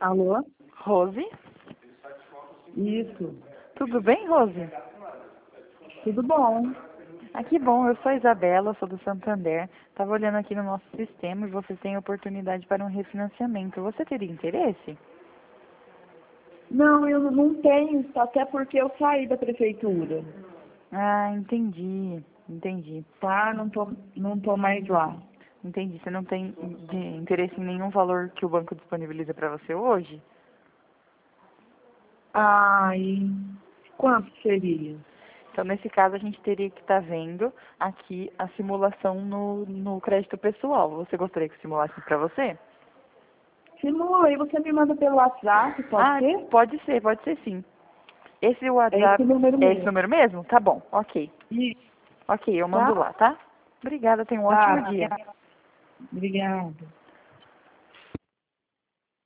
Alô? Rose? Isso. Tudo bem, Rose? Tudo bom? Que bom, eu sou a Isabela, sou do Santander. Estava olhando aqui no nosso sistema e você tem oportunidade para um refinanciamento. Você teria interesse? Não, eu não tenho, até porque eu saí da prefeitura, Entendi. tá? Não tô mais lá. Entendi. Você não tem interesse em nenhum valor que o banco disponibiliza para você hoje? Ai, quanto seria? Então, nesse caso, a gente teria que estar vendo aqui a simulação no crédito pessoal. Você gostaria que eu simulasse para você? Simula aí, você me manda pelo WhatsApp, pode ser? Pode ser sim. Esse É esse WhatsApp número é esse mesmo. número mesmo? Tá bom, ok. Isso, Ok, eu mando tá? lá, tá? Obrigada, tenha um ótimo Tá, dia. obrigada.